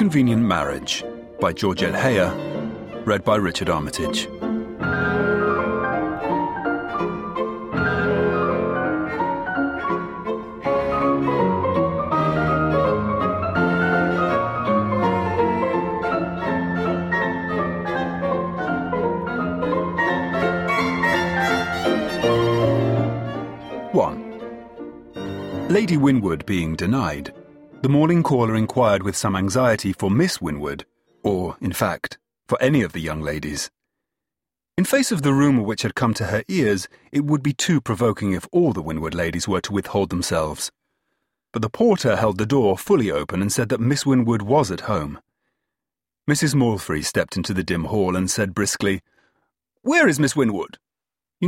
Inconvenient Marriage by Georgette Heyer, read by Richard Armitage. Lady Winwood being denied, the morning caller inquired with some anxiety for Miss Winwood, or, in fact, for any of the young ladies. In face of the rumour which had come to her ears, it would be too provoking if all the Winwood ladies were to withhold themselves. But the porter held the door fully open and said that Miss Winwood was at home. Mrs. Malfrey stepped into the dim hall and said briskly, "Where is Miss Winwood?"